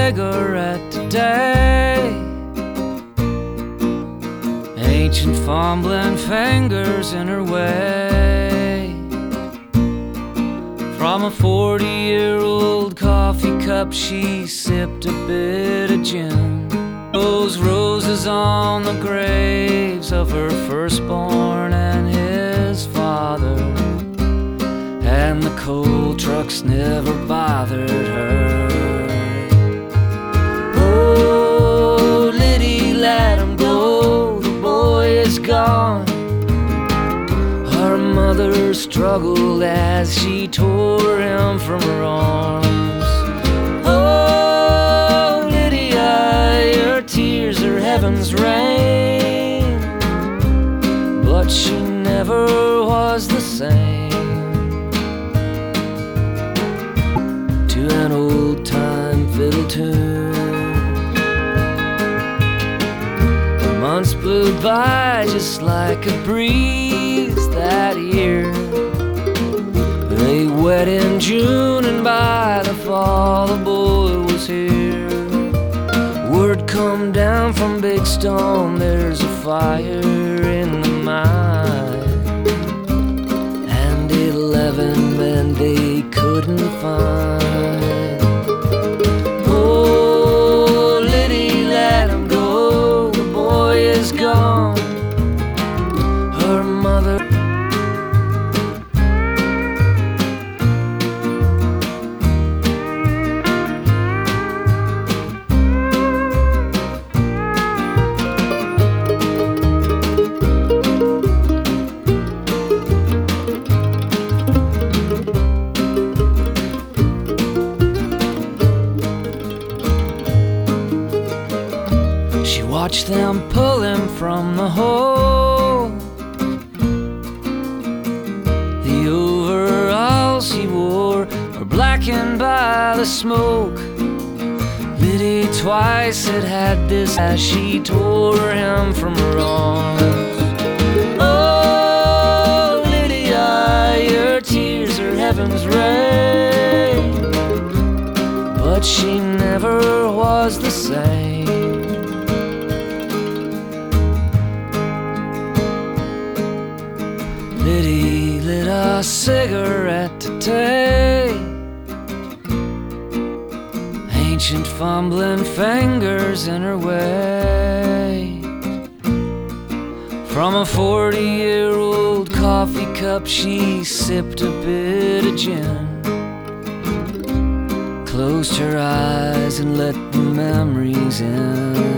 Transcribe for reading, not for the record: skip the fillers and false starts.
cigarette today. Ancient fumbling fingers in her way. From a 40-year-old coffee cup she sipped a bit of gin. Those roses on the graves of her firstborn and his father, and the coal trucks never bothered her. Oh, Liddy, let him go, the boy is gone. Her mother struggled as she tore him from her arms. Oh, Lydia, your tears are heaven's rain, but she never was the same. To an old-time fiddle tune. The months flew by just like a breeze that year. They wed in June, and by the fall the boy was here. Word come down from Big Stone, there's a fire in the mine, and 11 men they couldn't find. Oh, Liddy, let him go, the boy is gone. Her mother watched them pull him from the hole. The overalls he wore were blackened by the smoke. Liddy twice had this as she tore him from her arms. Oh, Lydia, your tears are heaven's rain, but she never was the same. Liddy lit a cigarette today. Ancient fumbling fingers in her way. From a 40-year-old coffee cup she sipped a bit of gin. Closed her eyes and let the memories in.